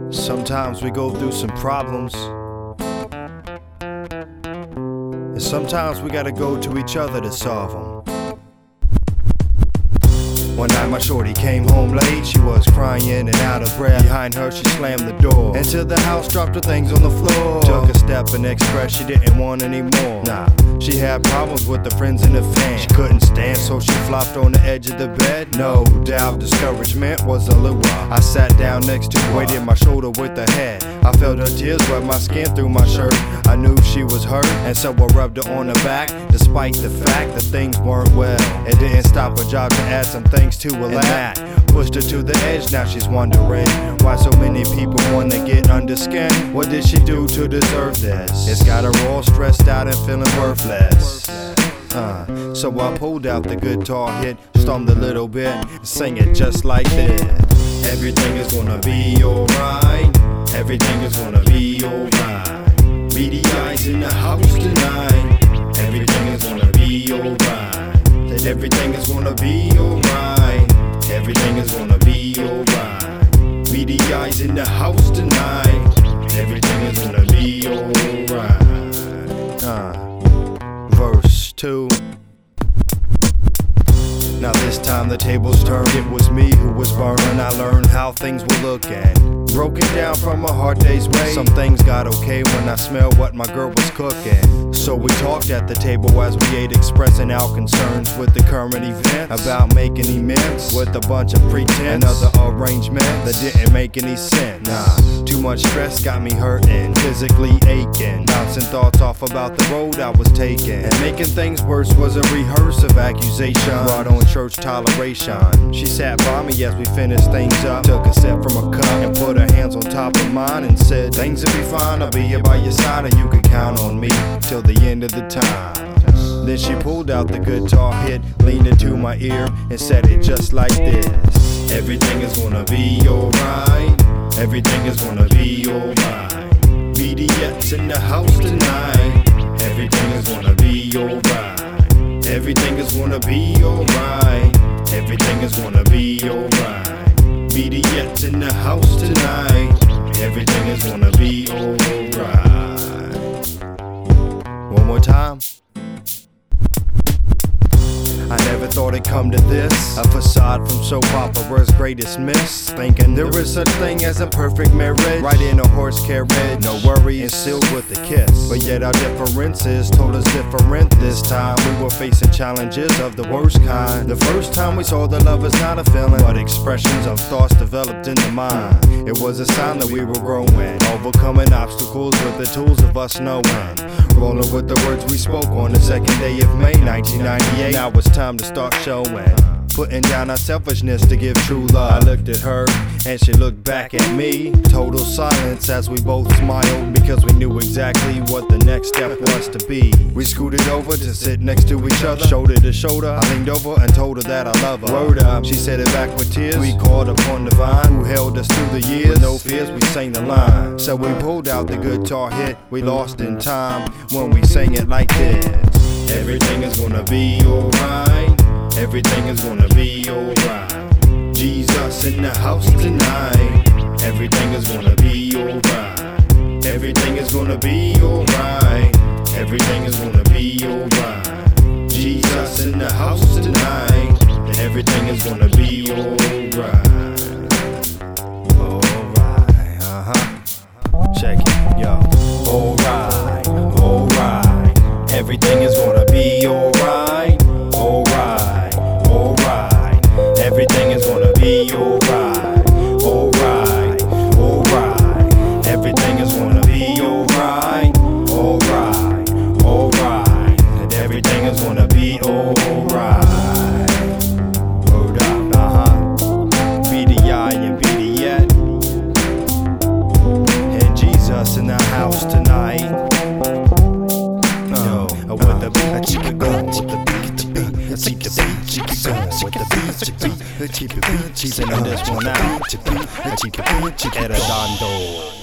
Sometimes we go through some problems, and sometimes we gotta go to each other to solve them. One night my shorty came home late. She was crying and out of breath. Behind her she slammed the door. Into the house, dropped her things on the floor. Took a step and expressed she didn't want any more. Nah, she had problems with the friends in the fan. She couldn't stand, so she flopped on the edge of the bed. No doubt discouragement was a lure. I sat down next to her, weighted my shoulder with her head. I felt her tears wet my skin through my shirt. I knew she was hurt, and so I rubbed her on the back. Despite the fact that things weren't well, it didn't stop her job to add some things to her lap. That pushed her to the edge. Now she's wondering why so many people wanna get under skin. What did she do to deserve this? It's got her all stressed out and feeling worthless. So I pulled out the guitar, hit, strummed a little bit, and sang it just like this. Everything is gonna be alright. Everything is gonna be alright. BDI's in the house tonight. Everything is gonna be alright. That everything is gonna be alright. Everything is gonna be alright. BDI's in the house tonight. Everything is gonna be alright. Verse 2. Now this time the tables turned. It was me who was burning. I learned how things were looking. Broken down from a hard day's way. Some things got okay when I smelled what my girl was cooking. So we talked at the table as we ate, expressing our concerns with the current events. About making amends with a bunch of pretense and other arrangements that didn't make any sense. Nah, too much stress got me hurting, physically aching, bouncing thoughts off about the road I was taking. And making things worse was a rehearse of accusation brought on church toleration. She sat by me as we finished things up, took a sip from a cup and put her hands on top of mine and said, things will be fine, I'll be here by your side and you can count on me till the end of the time. Then she pulled out the guitar, hit, leaned into my ear and said it just like this. Everything is gonna be alright. Everything is gonna be alright. BDS in the house tonight. Everything is gonna be alright. Everything is gonna be alright. Everything is gonna be alright. BDS in the house tonight. Everything is gonna be alright. One more time. I never thought it'd come to this. A facade from soap opera's greatest miss. Thinking there is such thing as a perfect marriage. Right in a horse carriage, no worry and sealed with a kiss. But yet our differences told us different this time. We were facing challenges of the worst kind. The first time we saw that love is not a feeling, but expressions of thoughts developed in the mind. It was a sign that we were growing, overcoming obstacles with the tools of us knowing. Rolling with the words we spoke on the 2nd day of May 1998. Now it's time to start showing, putting down our selfishness to give true love. I looked at her and she looked back at me. Total silence as we both smiled because we knew exactly what the next step was to be. We scooted over to sit next to each other, shoulder to shoulder. I leaned over and told her that I love her. Word up, she said it back with tears. We called upon the vine who held us through the years. With no fears we sang the line. So we pulled out the guitar hit we lost in time when we sang it like this. Everything is gonna be alright. Everything is gonna be alright. Jesus in the house tonight. Everything is gonna be alright. Everything is gonna be alright. Everything is gonna be alright. Jesus in the house tonight. Everything is gonna be alright. Alright, check it, yo. Alright, alright. Everything is gonna be alright. Alright, alright. Everything is gonna be alright. Alright, alright. Everything is gonna be alright. Alright, alright. And everything is gonna be alright. Hold up, BDI and BDS. And Jesus in the house tonight. With the beat, keep it beat, keeping this one out. At Adondo.